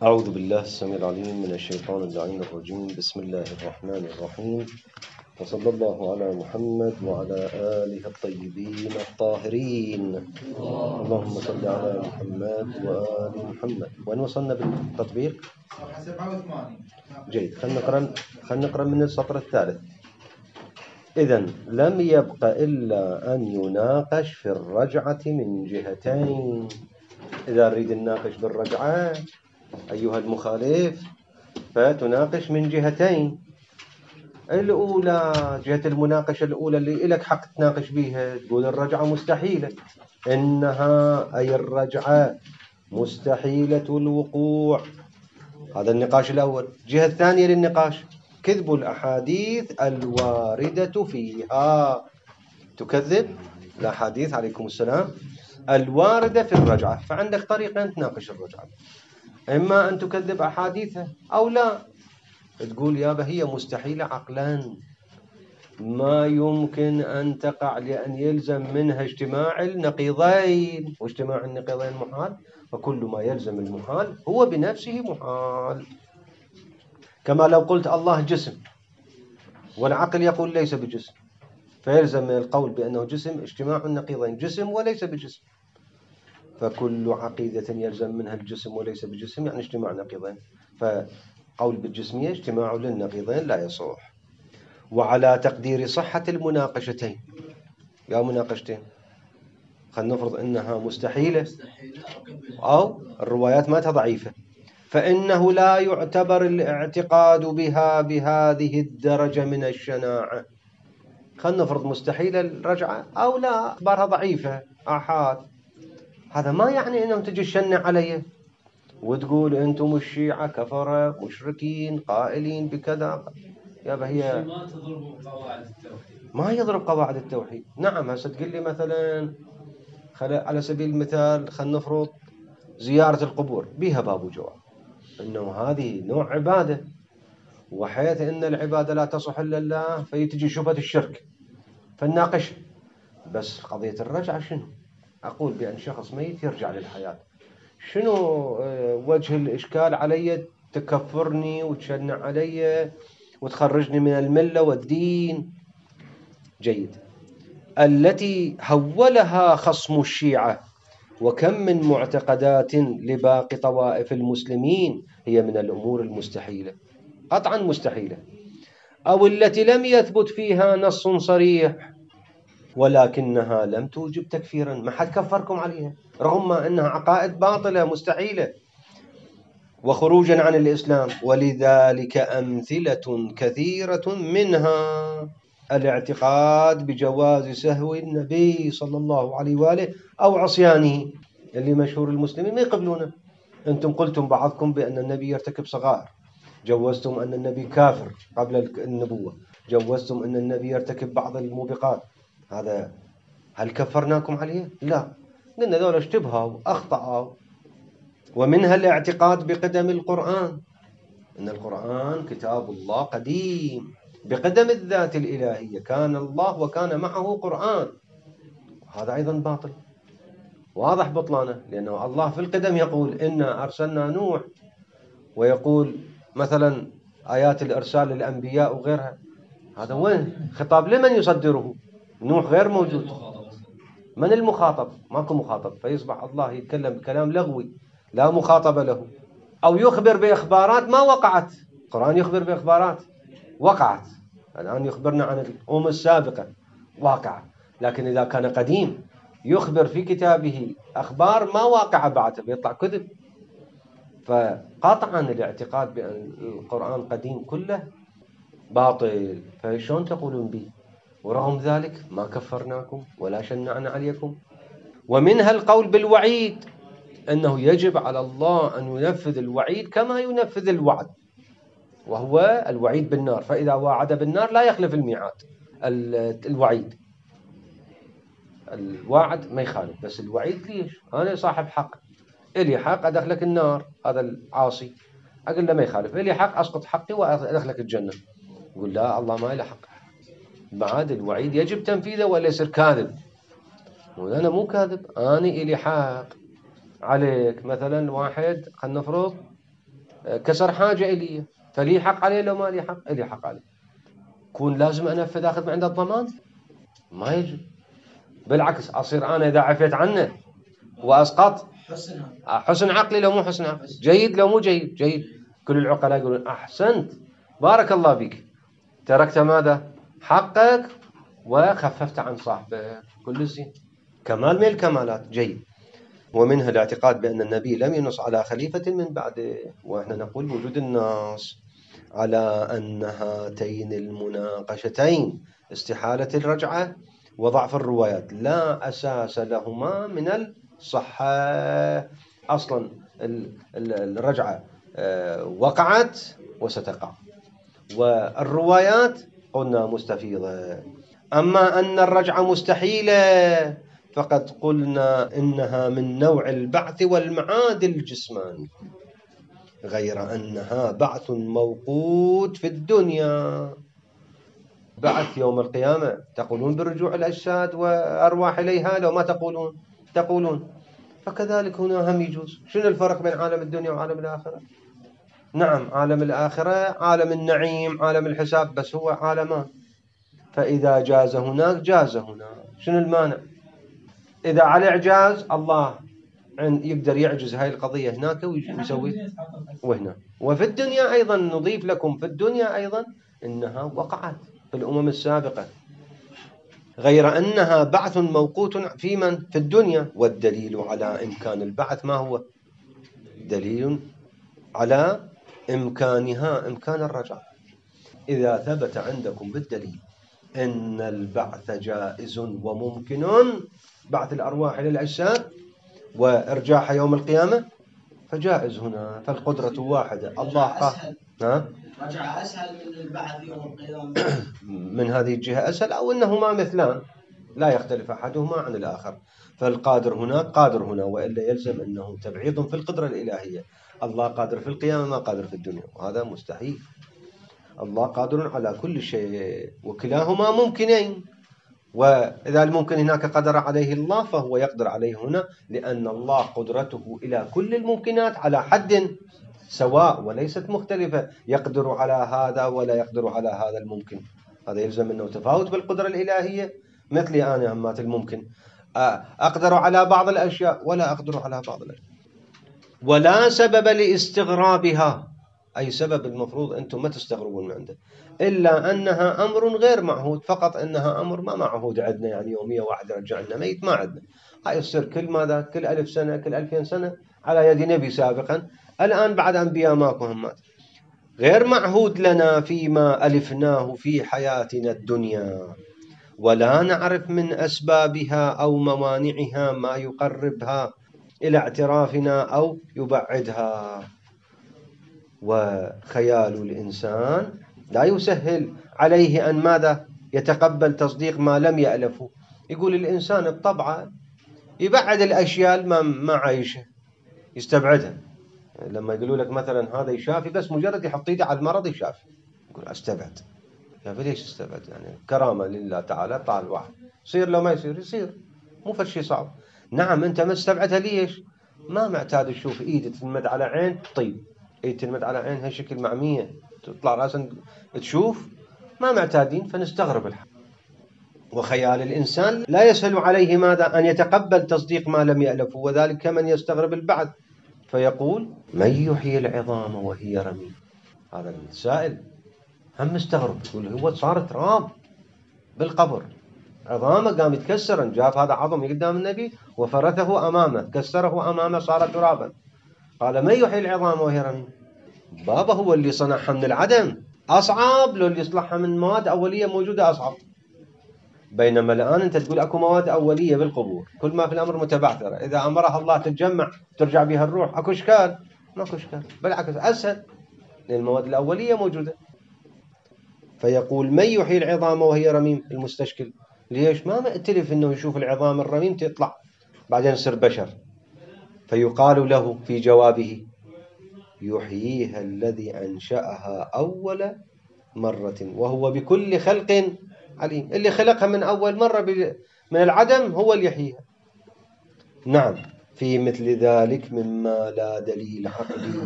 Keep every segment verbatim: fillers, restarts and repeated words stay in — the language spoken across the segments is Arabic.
أعوذ بالله السميع العليم من الشيطان اللعين الرجيم. بسم الله الرحمن الرحيم، وصلى الله على محمد وعلى آله الطيبين الطاهرين. اللهم صل على محمد وآل محمد. وين وصلنا بالتطبيق؟ سبعة وثمانين. جيد، خلينا نقرأ خلينا نقرأ من السطر الثالث. إذن لم يبق إلا أن يناقش في الرجعة من جهتين. إذا نريد نناقش بالرجعة أيها المخالف فتناقش من جهتين. الأولى جهة المناقشة الأولى اللي إلك حق تناقش بيها، تقول الرجعة مستحيلة، إنها أي الرجعة مستحيلة الوقوع. هذا النقاش الأول. الجهة الثانية للنقاش كذب الأحاديث الواردة فيها. تكذب الأحاديث عليكم السلام الواردة في الرجعة. فعندك طريقين تناقش الرجعة، إما أن تكذب أحاديثها أو لا، تقول يابا هي مستحيلة عقلا، ما يمكن أن تقع لأن يلزم منها اجتماع النقيضين، واجتماع النقيضين محال، وكل ما يلزم المحال هو بنفسه محال. كما لو قلت الله جسم والعقل يقول ليس بجسم، فيلزم من القول بأنه جسم اجتماع النقيضين، جسم وليس بجسم. فكل عقيدة يلزم منها الجسم وليس بجسم يعني اجتماع نقيضين، فقول بالجسمية اجتماع للنقيضين لا يصح. وعلى تقدير صحة المناقشتين، يا مناقشتين، خلينا نفرض أنها مستحيلة أو الروايات ماتها ضعيفة، فإنه لا يعتبر الاعتقاد بها بهذه الدرجة من الشناعة. خلينا نفرض مستحيلة الرجعة أو لا، أخبارها ضعيفة آحاد، هذا ما يعني أنهم تجي تشنع عليه وتقول أنتم الشيعة كفرة مشركين قائلين بكذا. يا هي ما تضرب قواعد التوحيد، ما يضرب قواعد التوحيد. نعم، هسه تقول لي مثلا على سبيل المثال خلينا نفرض زيارة القبور بها باب وجواب، أنه هذه نوع عبادة، وحيث أن العبادة لا تصح إلا الله فيتجي شبهة الشرك فنناقش. بس قضية الرجعة شنو؟ أقول بأن شخص ميت يرجع للحياة، شنو وجه الإشكال علي تكفرني وتشنع علي وتخرجني من الملة والدين؟ جيد. التي هولها خصم الشيعة، وكم من معتقدات لباقي طوائف المسلمين هي من الأمور المستحيلة، قطعا مستحيلة، أو التي لم يثبت فيها نص صريح ولكنها لم توجب تكفيرا، ما حد كفركم عليها رغم ما أنها عقائد باطلة مستحيلة وخروجا عن الإسلام. ولذلك أمثلة كثيرة، منها الاعتقاد بجواز سهو النبي صلى الله عليه وآله أو عصيانه، اللي مشهور المسلمين ما يقبلونه. أنتم قلتم بعضكم بأن النبي يرتكب صغائر، جوزتم أن النبي كافر قبل النبوة، جوزتم أن النبي يرتكب بعض الموبقات، هذا هل كفرناكم عليه؟ لا، قلنا ذولا اشتبهوا أخطأوا. ومنها الاعتقاد بقدم القرآن، إن القرآن كتاب الله قديم بقدم الذات الإلهية، كان الله وكان معه قرآن، هذا أيضا باطل واضح بطلانه، لأنه الله في القدم يقول إنا أرسلنا نوح، ويقول مثلا آيات الإرسال للأنبياء وغيرها، هذا وين خطاب لمن يصدره؟ نوح غير موجود، من المخاطب؟ ماكو مخاطب، فيصبح الله يتكلم بكلام لغوي لا مخاطب له. أو يخبر بإخبارات ما وقعت، القرآن يخبر بإخبارات وقعت، الآن يخبرنا عن الأمم السابقة واقعة، لكن إذا كان قديم يخبر في كتابه أخبار ما واقعة بعد بيطلع كذب. فقطعا الاعتقاد بأن القرآن قديم كله باطل، فشون تقولون به؟ ورغم ذلك ما كفرناكم ولا شنعنا عليكم. ومنها القول بالوعيد، أنه يجب على الله أن ينفذ الوعيد كما ينفذ الوعد، وهو الوعيد بالنار، فإذا وعد بالنار لا يخلف الميعاد. الوعيد الوعد ما يخالف، بس الوعيد ليش؟ أنا صاحب حق، إلي حق أدخلك النار، هذا العاصي أقول له ما يخالف، إلي حق أسقط حقي وأدخلك الجنة، يقول لا الله ما له حق. بعد الوعيد يجب تنفيذه ولا يصير كاذب، وأنا مو كاذب، أنا إلي حق عليك. مثلا واحد خلنا نفرض كسر حاجة إلي، فلي حق عليه لو ما لي حق؟ إلي حق عليه. كون لازم أنفذ أخذ من عنده الضمان؟ ما يجوز. بالعكس، أصير أنا إذا عفيت عنه وأسقط حسن عقلي لو مو حسن عقلي، جيد لو مو جيد جيد. كل العقلاء يقولون أحسنت، بارك الله بك، تركت ماذا؟ حقك وخففت عن صاحبك، كل زين، كمال من الكمالات، جيد. ومنها الاعتقاد بأن النبي لم ينص على خليفة من بعده، وإحنا نقول وجود النص على أن هاتين المناقشتين استحالة الرجعة وضعف الروايات لا أساس لهما من الصحة. أصلا الرجعة وقعت وستقع، والروايات قلنا مستفيضة. أما أن الرجعة مستحيلة فقد قلنا إنها من نوع البعث والمعاد الجسماني، غير أنها بعث موقوت في الدنيا. بعث يوم القيامة تقولون برجوع الأجساد وأرواح إليها لو ما تقولون؟ تقولون. فكذلك هنا هم يجوز. شنو الفرق بين عالم الدنيا وعالم الآخرة؟ نعم، عالم الآخرة عالم النعيم، عالم الحساب، بس هو عالمان، فإذا جاز هناك جاز هناك، شنو المانع؟ إذا على إعجاز الله يقدر يعجز هاي القضية هناك ويسوي وهنا. وفي الدنيا أيضا نضيف لكم في الدنيا أيضا إنها وقعت في الأمم السابقة، غير أنها بعث موقوت في من؟ في الدنيا. والدليل على إمكان البعث ما هو؟ دليل على إمكانها إمكان الرجعة. إذا ثبت عندكم بالدليل إن البعث جائز وممكن، بعث الأرواح إلى الأجساد وإرجاعها يوم القيامة، فجائز هنا، فالقدرة واحدة. الله قال ها؟ رجع أسهل من البعث يوم القيامة. من هذه الجهة أسهل، أو أنهما مثلان لا يختلف أحدهما عن الآخر، فالقادر هناك قادر هنا، وإلا يلزم أنه تبعيض في القدرة الإلهية. الله قادر في القيامة ما قادر في الدنيا، وهذا مستحيل. الله قادر على كل شيء، وكلاهما ممكنين، وإذا الممكن هناك قدر عليه الله فهو يقدر عليه هنا، لأن الله قدرته إلى كل الممكنات على حد سواء وليست مختلفة، يقدر على هذا ولا يقدر على هذا الممكن. هذا يلزم أنه تفاوت بالقدرة الإلهية. مثلي أنا همات الممكن أقدر على بعض الأشياء ولا أقدر على بعض الأشياء، ولا سبب لاستغرابها، أي سبب المفروض أنتم ما تستغربون من عنده، إلا أنها أمر غير معهود، فقط أنها أمر ما معهود عندنا، يعني يومية واحد يرجع لنا ميت ما عندنا. هاي يصير كل ماذا؟ كل ألف سنة، كل ألفين سنة، على يد نبي سابقا. الآن بعد أنبياء ماكو همات، غير معهود لنا فيما ألفناه في حياتنا الدنيا، ولا نعرف من أسبابها أو موانعها ما يقربها إلى اعترافنا أو يبعدها. وخيال الإنسان لا يسهل عليه أن ماذا؟ يتقبل تصديق ما لم يألفه. يقول الإنسان بطبعه يبعد الأشياء ما ما عايشه، يستبعدها. لما يقولوا لك مثلا هذا يشافي، بس مجرد يحط ايده على المرض يشافي، يقول استبعد. يا ليش استبعد؟ يعني كرامة لله تعالى، طال واحد يصير لو ما يصير يصير، مو فشي صعب. نعم أنت ما استبعدها ليش؟ ما معتاد تشوف ايده تنمد على عين طيب، ايد تنمد على عين هالشكل معمية تطلع راسا تشوف، ما معتادين فنستغرب الحال. وخيال الإنسان لا يسهل عليه ماذا؟ أن يتقبل تصديق ما لم يألفه، وذلك كمن يستغرب البعث فيقول من يحيي العظام وهي رميم. هذا السائل هم مستغرب، يقول هو صار تراب بالقبر، عظامه قام يتكسر، جاب هذا عظم قدام النبي وفرثه أمامه، كسره أمامه صار ترابا. قال من يحيي العظام وهي رميم؟ بابا هو اللي صنعها من العدم أصعب، لو اللي يصلحها من مواد أولية موجودة أصعب. بينما الآن أنت تقول أكو مواد أولية بالقبور، كل ما في الأمر متبعثرة، إذا أمرها الله تتجمع ترجع بها الروح، أكو إشكال؟ ماكو إشكال، بالعكس أسهل، لأن المواد الأولية موجودة. فيقول من يحيي العظام وهي رميم المستشكل، ليش ما مأتلف أنه يشوف العظام الرميم تطلع بعدين يصير بشر؟ فيقال له في جوابه يحييها الذي أنشأها أول مرة وهو بكل خلق عليم. اللي خلقها من أول مرة من العدم هو اللي يحييها. نعم، في مثل ذلك مما لا دليل عقلي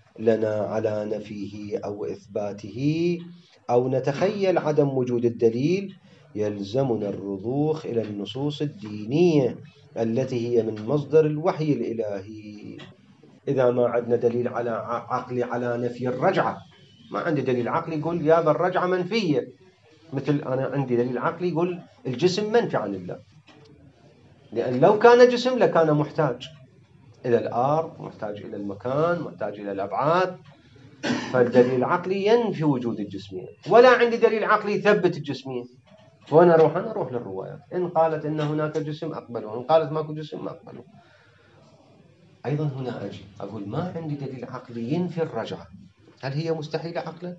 لنا على نفيه أو إثباته أو نتخيل عدم وجود الدليل يلزمنا الرضوخ إلى النصوص الدينية التي هي من مصدر الوحي الإلهي. إذا ما عندنا دليل على عقلي على نفي الرجعة، ما عندي دليل عقلي يقول يا الرجعة منفية، مثل أنا عندي دليل عقلي يقول الجسم منفي عن الله، لأن لو كان جسم لكان محتاج إلى الأرض، محتاج إلى المكان، محتاج إلى الأبعاد، فالدليل العقلي ينفي وجود الجسمية. ولا عندي دليل عقلي يثبت الجسمية، وأنا أروح أنا أروح للروايات، إن قالت إن هناك جسم أقبله، إن قالت ماكو جسم ما أقبله. أيضا هنا أجي أقول ما عندي دليل عقلي ينفي الرجعة، هل هي مستحيلة عقلا؟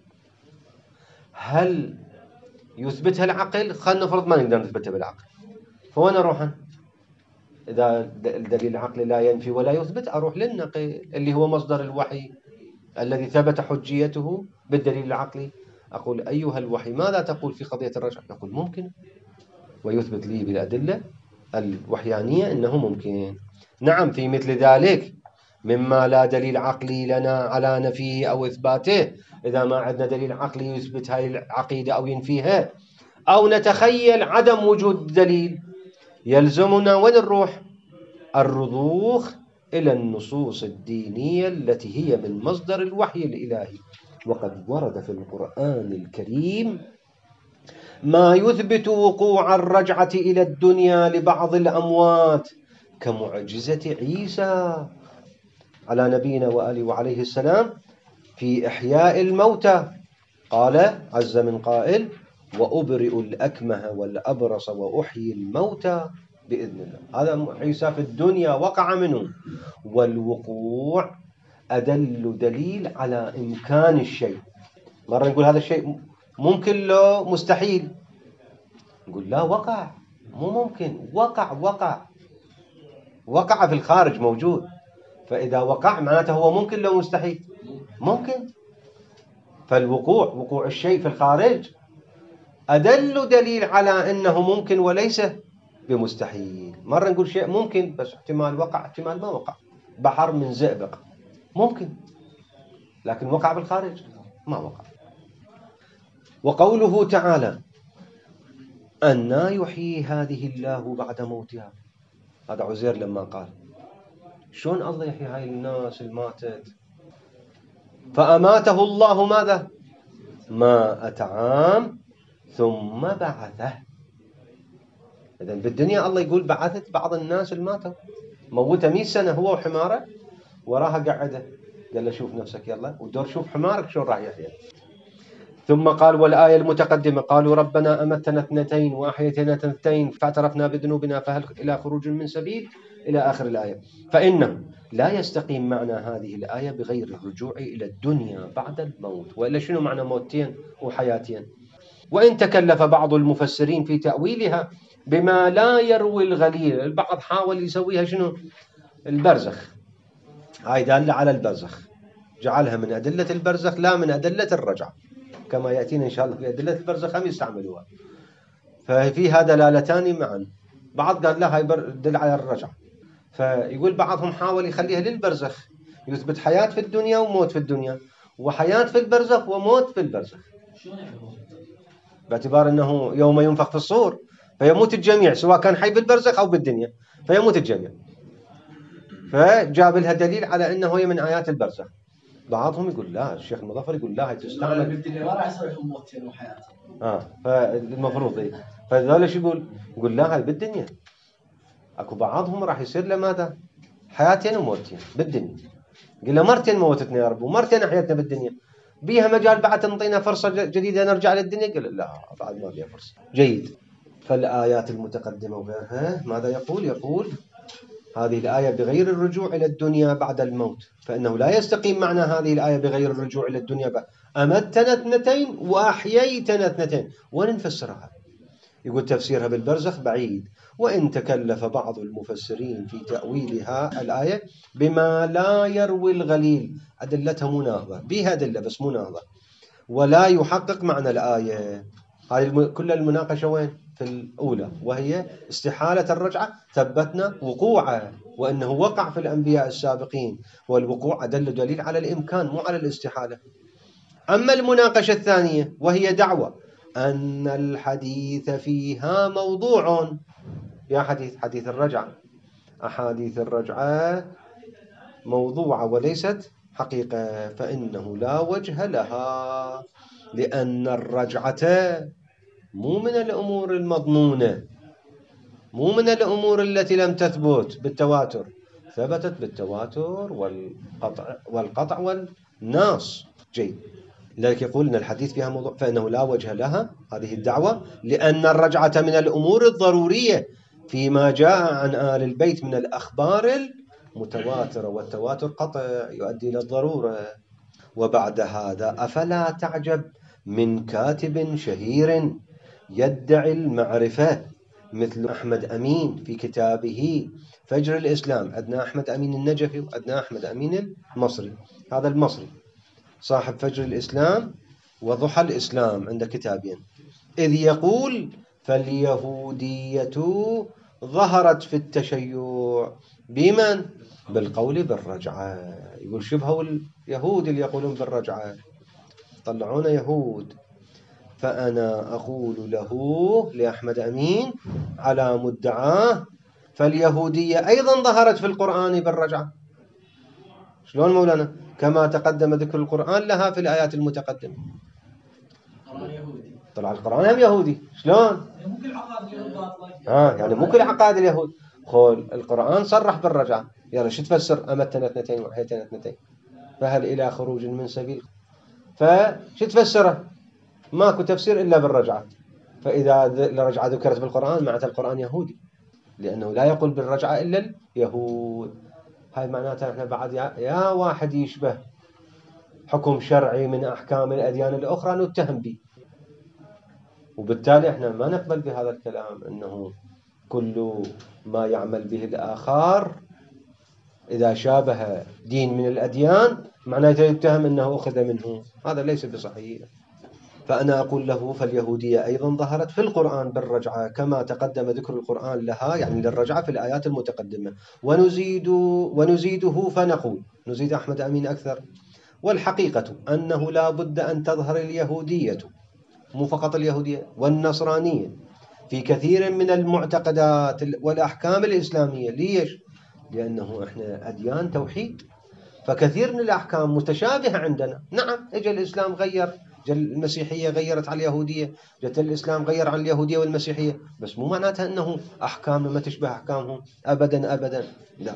هل يثبتها العقل؟ خلينا نفرض ما نقدر نثبتها بالعقل، فوين أروح أنا؟ إذا الدليل العقلي لا ينفي ولا يثبت أروح للنقل اللي هو مصدر الوحي الذي ثبت حجيته بالدليل العقلي. أقول أيها الوحي ماذا تقول في قضية الرجعة؟ نقول ممكن، ويثبت لي بالأدلة الوحيانية أنه ممكن. نعم في مثل ذلك مما لا دليل عقلي لنا على نفيه أو إثباته، إذا ما عندنا دليل عقلي يثبت هذه العقيدة أو ينفيها، أو نتخيل عدم وجود دليل، يلزمنا وين نروح؟ الرضوخ إلى النصوص الدينية التي هي من مصدر الوحي الإلهي. وقد ورد في القرآن الكريم ما يثبت وقوع الرجعة إلى الدنيا لبعض الأموات كمعجزة عيسى على نبينا وآله وعليه السلام في إحياء الموتى. قال عز من قائل وأبرئ الأكمه والأبرص وأحيي الموتى بإذن الله. هذا عيسى في الدنيا وقع منه، والوقوع أدل دليل على إمكان الشيء. مرة نقول هذا الشيء ممكن له مستحيل، نقول لا وقع مو ممكن، وقع وقع وقع في الخارج موجود، فإذا وقع معناته هو ممكن له مستحيل ممكن. فالوقوع وقوع الشيء في الخارج أدل دليل على أنه ممكن وليس بمستحيل. مرة نقول شيء ممكن بس احتمال وقع احتمال ما وقع، بحر من زئبق ممكن، لكن وقع بالخارج ما وقع. وقوله تعالى أنى يحيي هذه الله بعد موتها، هذا عزير لما قال شلون الله يحيي هاي الناس الماتت؟ فأماته الله ماذا؟ مائة عام ثم بعثه. إذن بالدنيا الله يقول بعثت بعض الناس الماتوا، موته مئة سنة هو وحماره وراها قعده، قال له شوف نفسك يلا ودور شوف حمارك شلون راح يحيى. ثم قال والآية المتقدمة قالوا ربنا أمتنا اثنتين وأحييتنا اثنتين فاعترفنا بذنوبنا فهل إلى خروج من سبيل إلى آخر الآية. فإنه لا يستقيم معنى هذه الآية بغير الرجوع إلى الدنيا بعد الموت، وإلا شنو معنى موتين وحياتين؟ وإن تكلف بعض المفسرين في تأويلها بما لا يروي الغليل، البعض حاول يسويها شنو؟ البرزخ، هاي دالة على البرزخ، جعلها من أدلة البرزخ لا من أدلة الرجعة، كما يأتينا إن شاء الله في أدلة البرزخ هم يستعملوها. ففيها دلالتان معا، بعض قال لا هاي دل على الرجعة، فيقول بعضهم حاول يخليها للبرزخ، يثبت حياة في الدنيا وموت في الدنيا، وحياة في البرزخ وموت في البرزخ، باعتبار أنه يوم ينفخ في الصور فيموت الجميع سواء كان حي بالبرزخ أو بالدنيا، فيموت الجميع، فجاب لها دليل على أنه هي من آيات البرزخ. بعضهم يقول لا، الشيخ المظفر يقول لا هي تستعمل بالدنيا ما راح يصير موتين وحياة. اه فالمفروض ايه، فذول ايش يقول؟ يقول لا هاي بالدنيا. اكو بعضهم راح يصير له ماذا؟ حياتين وموتين بالدنيا. قل له مرتين موتتنا يا رب ومرتين احيتنا بالدنيا، بيها مجال بعد تنطينا فرصة جديدة نرجع للدنيا؟ قال لا بعد ما بيها فرصة. جيد. فالآيات المتقدمة وغيرها ماذا يقول؟ يقول هذه الآية بغير الرجوع إلى الدنيا بعد الموت، فإنه لا يستقيم معنى هذه الآية بغير الرجوع إلى الدنيا بعد أمتنا اثنتين وأحييتنا اثنتين. وين نفسرها؟ يقول تفسيرها بالبرزخ بعيد. وإن تكلف بعض المفسرين في تأويلها الآية بما لا يروي الغليل، أدلتها مناهضة، بها أدلة بس مناهضة، ولا يحقق معنى الآية. هذه كل المناقشة وين؟ في الأولى، وهي استحالة الرجعة ثبتنا وقوعه، وأنه وقع في الأنبياء السابقين، والوقوع أدل دليل على الإمكان مو على الاستحالة. أما المناقشة الثانية وهي دعوة أن الحديث فيها موضوع. يا حديث حديث الرجعة، أحاديث الرجعة موضوعة وليست حقيقة، فإنه لا وجه لها، لأن الرجعة مو من الأمور المضمونة، مو من الأمور التي لم تثبت بالتواتر، ثبتت بالتواتر والقطع والقطع والناص. جيد. لذلك يقول أن الحديث فيها موضوع، فإنه لا وجه لها هذه الدعوة، لأن الرجعة من الأمور الضرورية فيما جاء عن آل البيت من الأخبار المتواترة، والتواتر قطع يؤدي إلى الضرورة. وبعد هذا أفلا تعجب من كاتب شهير يدعي المعرفة مثل أحمد أمين في كتابه فجر الإسلام، أدنى أحمد أمين النجفي وأدنى أحمد أمين المصري. هذا المصري صاحب فجر الإسلام وضحى الإسلام، عند كتابين، إذ يقول فاليهودية ظهرت في التشيع بمن؟ بالقول بالرجعة. يقول شبهوا اليهود اللي يقولون بالرجعة، طلعون يهود. فأنا أقول له لأحمد أمين على مدعاه فاليهودية أيضا ظهرت في القرآن بالرجعة. شلون مولانا؟ كما تقدم ذكر القرآن لها في الآيات المتقدمة. القرآن يهودي، طلع القرآن هم يهودي. شلون؟ مو كل عقائد اليهود باطلة. ها يعني مو كل عقائد اليهود. قول القرآن صرح بالرجعة. يلا شو تفسر أمتنا اثنتين وحيتنا اثنتين فهل إلى خروج من سبيل؟ فشو تفسره؟ ماكو تفسير إلا بالرجعة. فإذا الرجعة ذكرت بالقرآن معناته القرآن يهودي، لأنه لا يقول بالرجعة إلا اليهود. هاي معناتها احنا بعد يا, يا واحد يشبه حكم شرعي من أحكام الأديان الأخرى نتهم به، وبالتالي احنا ما نقبل بهذا الكلام، أنه كل ما يعمل به الآخر إذا شابه دين من الأديان معناته يتهم أنه أخذ منه. هذا ليس بصحيح. فأنا أقول له فاليهودية أيضا ظهرت في القرآن بالرجعة كما تقدم ذكر القرآن لها، يعني للرجعة في الآيات المتقدمة. ونزيد ونزيده فنقول، نزيد أحمد أمين أكثر، والحقيقة أنه لا بد أن تظهر اليهودية، مو فقط اليهودية والنصرانية، في كثير من المعتقدات والأحكام الإسلامية. ليش؟ لأنه إحنا أديان توحيد، فكثير من الأحكام متشابهة عندنا. نعم اجى الإسلام غير، جل المسيحية غيرت على اليهودية، جت الإسلام غير عن اليهودية والمسيحية، بس مو معناتها أنه أحكامنا ما تشبه أحكامهم أبدا أبدا، لا.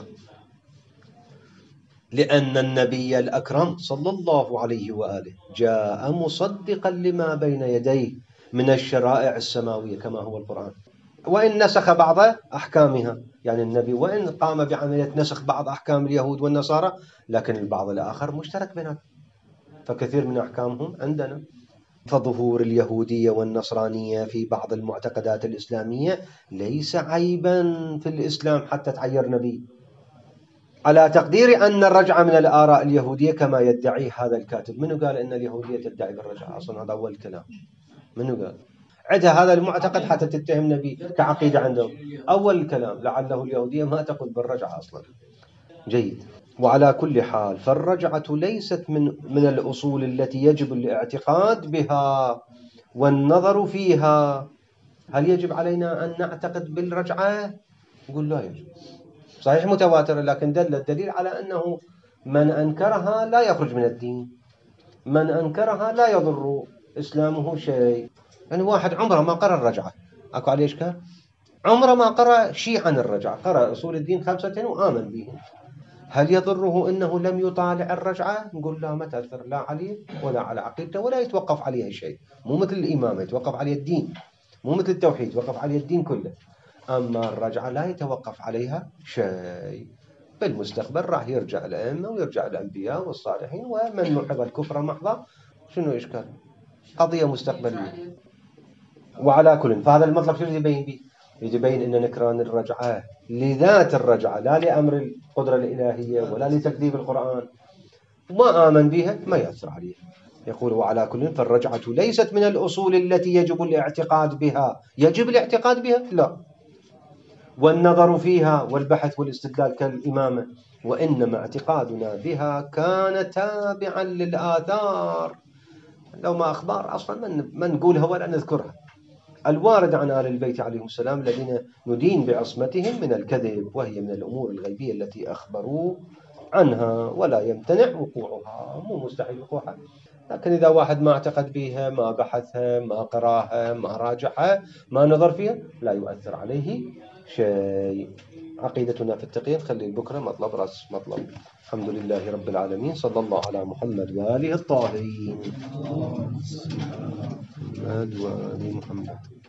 لأن النبي الأكرم صلى الله عليه وآله جاء مصدقا لما بين يديه من الشرائع السماوية كما هو القرآن، وإن نسخ بعض أحكامها، يعني النبي وإن قام بعملية نسخ بعض أحكام اليهود والنصارى، لكن البعض الآخر مشترك بينهم، فكثير من أحكامهم عندنا. فظهور اليهودية والنصرانية في بعض المعتقدات الإسلامية ليس عيبا في الإسلام حتى تعير نبي، على تقدير أن الرجعة من الآراء اليهودية كما يدعي هذا الكاتب. منو قال أن اليهودية تدعي بالرجعة؟ أصلا هذا أول كلام. منو قال؟ عندها هذا المعتقد حتى تتهم نبي كعقيدة عندهم. أول الكلام لعله اليهودية ما تقول بالرجعة أصلا. جيد. وعلى كل حال فالرجعة ليست من من الأصول التي يجب الاعتقاد بها والنظر فيها. هل يجب علينا أن نعتقد بالرجعة؟ نقول لا يجب. صحيح متواتر، لكن دل الدليل على أنه من أنكرها لا يخرج من الدين، من أنكرها لا يضر إسلامه شيء. يعني واحد عمره ما قرأ الرجعة، أكو عليه إشكال؟ عمره ما قرأ شيء عن الرجعة، قرأ أصول الدين خمسة وآمن بهم، هل يضره أنه لم يطالع الرجعة؟ نقول لا، ما تأثر لا عليه ولا على عقيدته ولا يتوقف عليه شيء. مو مثل الإمامة يتوقف عليه الدين، مو مثل التوحيد يتوقف عليه الدين كله. أما الرجعة لا يتوقف عليها شيء، بالمستقبل راح يرجع الأئمة ويرجع الأنبياء والصالحين، ومن محض الكفر محضة. شنو إشكال؟ قضية مستقبلية. وعلى كل فهذا المطلب شو يبين به؟ يبين أن نكران الرجعة لذات الرجعة، لا لأمر القدرة الإلهية ولا لتكذيب القرآن، ما آمن بها ما يأثر عليه. يقول وعلى كل فالرجعة ليست من الأصول التي يجب الاعتقاد بها. يجب الاعتقاد بها؟ لا. والنظر فيها والبحث والاستدلال كالإمامة، وإنما اعتقادنا بها كان تابعا للآثار، لو ما أخبار أصلا من, من نقولها ولا نذكرها، الوارد عن آل البيت عليهم السلام الذين ندين بعصمتهم من الكذب، وهي من الأمور الغيبية التي أخبروا عنها ولا يمتنع وقوعها، مو مستحيل وقوعها. لكن إذا واحد ما اعتقد بها، ما بحثها، ما قراها، ما راجعها، ما نظر فيها، لا يؤثر عليه شيء. عقيدتنا في التقية نخلي بكرة مطلب رأس مطلب. الحمد لله رب العالمين، صلى الله على محمد وآله الطاهرين. محمد وآل محمد.